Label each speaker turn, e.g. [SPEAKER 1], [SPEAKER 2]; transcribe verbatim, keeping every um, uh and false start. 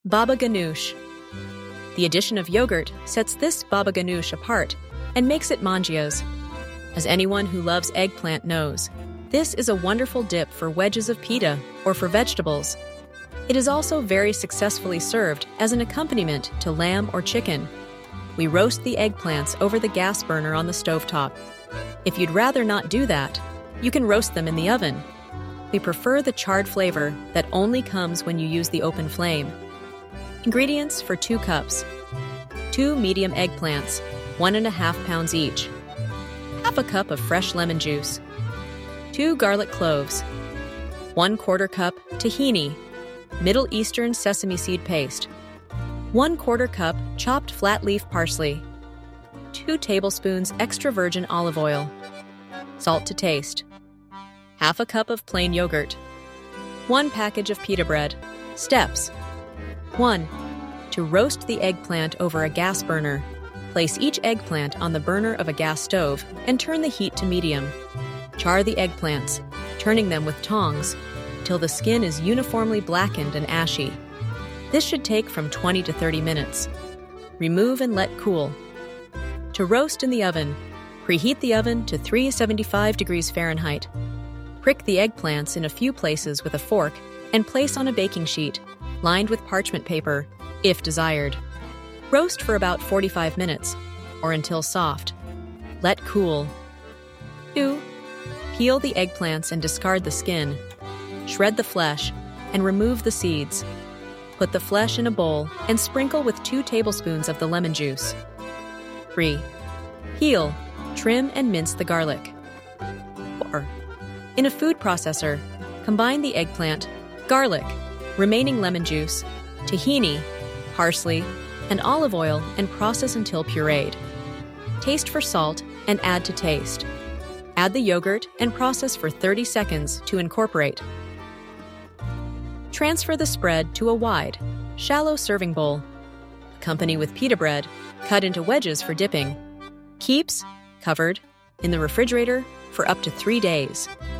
[SPEAKER 1] Baba ganoush. The addition of yogurt sets this baba ganoush apart and makes it mangios. As anyone who loves eggplant knows, this is a wonderful dip for wedges of pita or for vegetables. It is also very successfully served as an accompaniment to lamb or chicken. We roast the eggplants over the gas burner on the stovetop. If you'd rather not do that, you can roast them in the oven. We prefer the charred flavor that only comes when you use the open flame. Ingredients for two cups. Two medium eggplants, one and a half pounds each. Half a cup of fresh lemon juice. Two garlic cloves. One quarter cup tahini, Middle Eastern sesame seed paste. One quarter cup chopped flat leaf parsley. Two tablespoons extra virgin olive oil. Salt to taste. Half a cup of plain yogurt. One package of pita bread. Steps. one. To roast the eggplant over a gas burner. Place each eggplant on the burner of a gas stove and turn the heat to medium. Char the eggplants, turning them with tongs, till the skin is uniformly blackened and ashy. This should take from twenty to thirty minutes. Remove and let cool. To roast in the oven, preheat the oven to three hundred seventy-five degrees Fahrenheit. Prick the eggplants in a few places with a fork and place on a baking sheet, lined with parchment paper, if desired. Roast for about forty-five minutes, or until soft. Let cool. two. Peel the eggplants and discard the skin. Shred the flesh and remove the seeds. Put the flesh in a bowl and sprinkle with two tablespoons of the lemon juice. three. Peel, trim, and mince the garlic. four. In a food processor, combine the eggplant, garlic, remaining lemon juice, tahini, parsley, and olive oil and process until pureed. Taste for salt and add to taste. Add the yogurt and process for thirty seconds to incorporate. Transfer the spread to a wide, shallow serving bowl. Accompany with pita bread, cut into wedges for dipping. Keeps, covered, in the refrigerator for up to three days.